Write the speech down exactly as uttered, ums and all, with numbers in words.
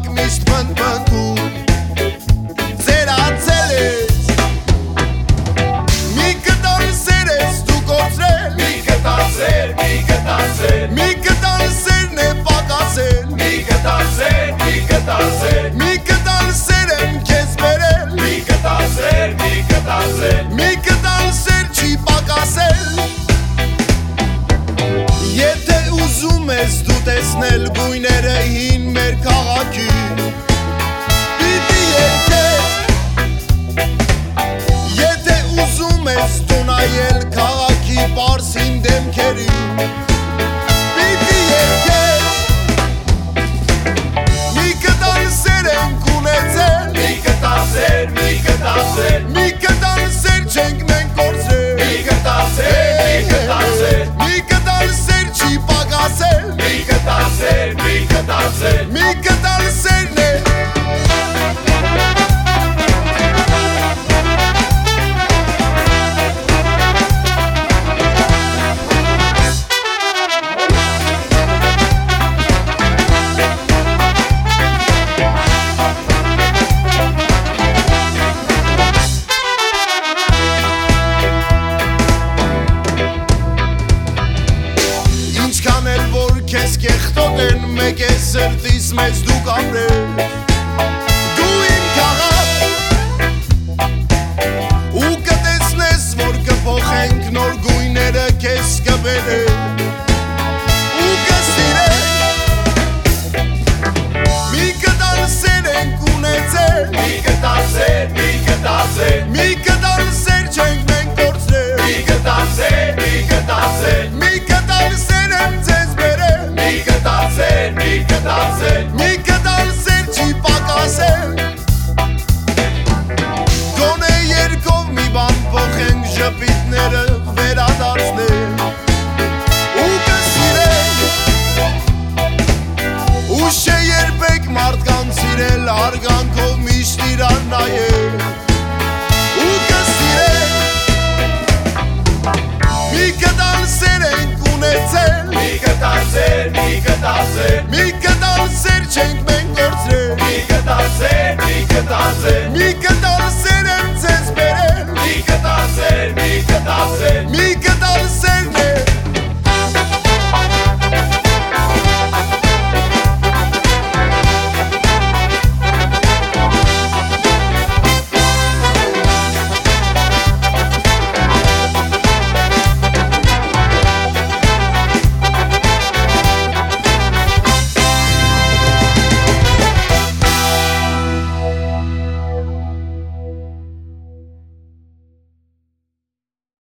տակ միշտ պնդպնդում Ձեր ացել ես Մի կտան սեր ես դու կործրել Մի կտան սեր, մի կտան սեր Մի կտան սերն է պակասել Մի կտան սեր, մի կտան սեր Մի կտան սեր եմ քեզ բերել Մի կտան սեր, մի կտան սեր Մի կտան սեր չի պակասել Եթե ուզում ես դու տեսնել գույները հին մեր քաղաքի Պիտի երգես Եթե ուզում ես դու նայել քաղաքի պարսին դեմքերին Պիտի երգես Մի կտան սեր ենք ունեցել Մի կտան սեր, մի կտան սեր Մի կտան սեր չենք մենք կործրել Մի կտան սեր, մի կտան սեր Մի կտան սեր չի պակասել Մի կտան սեր, մի կտան սեր Մի կտան սերն է Ինչքան էլ որ քեզ կեղտոտ են մեկ է սրտիս մեզ դու կապրել Դու իմ քաղաք ու կտեսնես որ կփոխենք նոր գույները քեզ կբերել ու կսիրենք Մի կտան սեր ենք ունեցել Մի կտան սեր, մի կտան սեր Մի կտան սեր չենք մենք կործրել Մի կտան սեր, մի կտան սեր Մի կտան սեր եմ ձեզ բերել Մի կտան սեր, մի կտան սեր Մի կտան սեր չի պակասել Գոնե երկով մի բան փոխենք ժպիտները վերադարձնել Ու կսիրենք Ուշ է երբեք մարդկանց սիրել արգանքով միշտ իրար նայել Ու կսիրենք Մի կտան սեր ենք ունեցել Մի կտան սեր, մի կտան սեր Մի կտան սեր չենք մենք կործրել Մի կտան սեր, մի կտան սեր Մի կտան սեր եմ ձեզ բերել Մի կտան սեր,